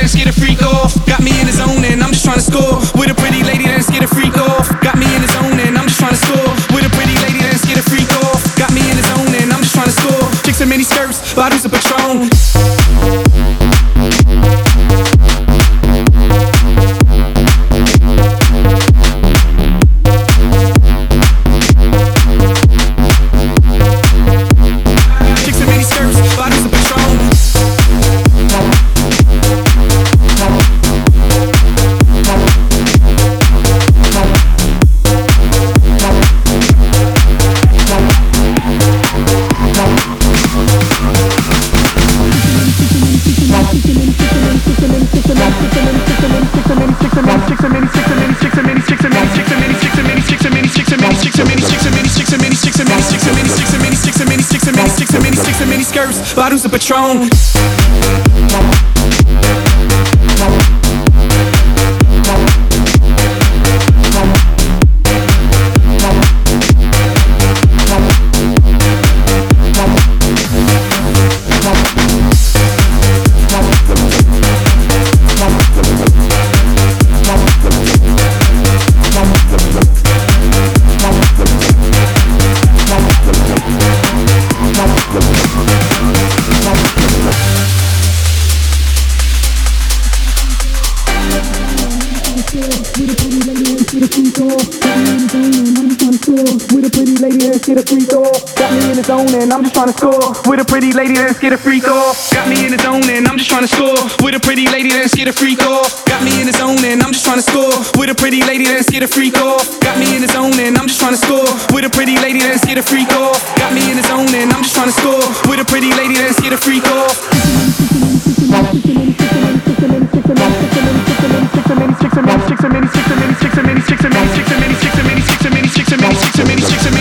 that's get a freak off. Got me in the zone and I'm just trying to score. With a pretty lady that's get a freak off. Got me in the zone and I'm just trying to score. With a pretty lady that's get a freak off. Got me in the zone and I'm just trying to score. Chicks in mini skirts, bottles of Patron. Bottles of Patron. Get a freak off. Got me in the zone and I'm just trying to score. With a pretty lady, let's get a freak off. Got me in the zone and I'm just trying to score. With a pretty lady, let's get a freak off. Got me in the zone and I'm just trying to score. With a pretty lady, let's get a freak off. Got me in the zone and I'm just trying to score. With a pretty lady, let's get a freak off. Got me in the zone and I'm just trying to score. With a pretty lady, let's get a freak off.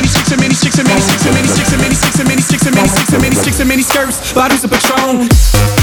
Mini skirts, bottles of Patron.